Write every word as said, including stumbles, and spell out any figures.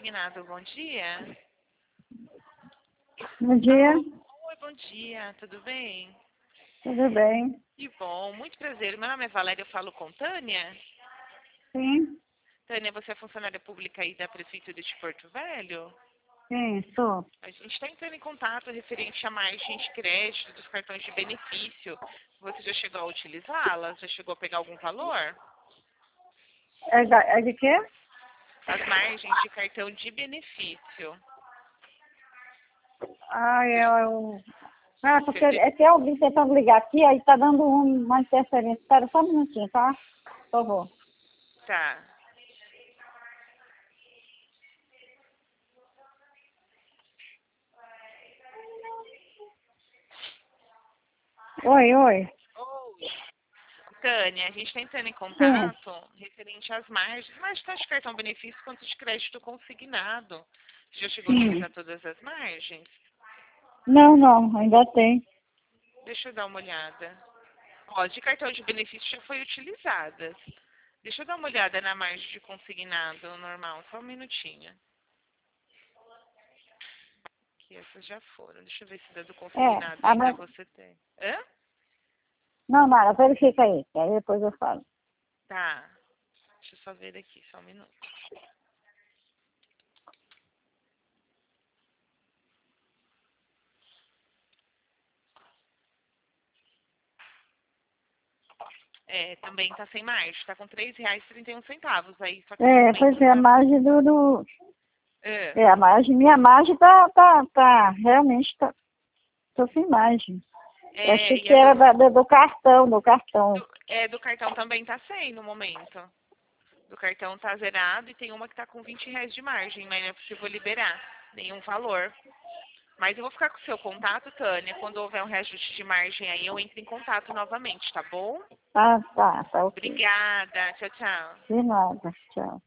Consignado, bom dia. Bom dia, Oi, bom dia, tudo bem? tudo bem? Que bom, muito prazer. Meu nome é Valéria, eu falo com Tânia. Sim, Tânia, você é funcionária pública aí da Prefeitura de Porto Velho? sim, sou. A gente está entrando em contato referente à margem de crédito dos cartões de benefício. Você já chegou a utilizá-las? Já chegou a pegar algum valor? É, da- é de quê? As margens de cartão de benefício. Ah, eu... Ah, porque Você- é que alguém tentando ligar aqui, aí tá dando um- uma interferência. Espera só um minutinho, tá? Por favor. Tá. Oi, oi. Tânia, a gente está entrando em Sim. contato referente às margens, mas tanto de cartão benefício quanto de crédito consignado. Você já chegou a Sim. utilizar todas as margens? Não, não, ainda tem. Deixa eu dar uma olhada. Ó, de cartão de benefício já foi utilizadas. Deixa eu dar uma olhada na margem de consignado normal, só um minutinho. Que essas já foram. Deixa eu ver se da do É, consignado a ainda mar... você tem. Hã? Não, Mara, verifica aí, que aí depois eu falo. Tá. Deixa eu só ver aqui, só um minuto. É, também tá sem margem, tá com três reais e trinta e um centavos aí, só que no É, momento pois é, a tá. margem do... do... É, É, a margem, minha margem tá, tá, tá, realmente tá, tô sem margem. Eu é, achei e que a era do, da, do do cartão, do cartão. do, é, do cartão também tá sem no momento. Do cartão tá zerado e tem uma que tá com vinte reais de margem, mas não é possível liberar nenhum valor. Mas eu vou ficar com o seu contato, Tânia. Quando houver um reajuste de margem aí, eu entro em contato novamente, tá bom? Ah, tá, tá ok. Obrigada. Tchau, tchau. De nada, tchau.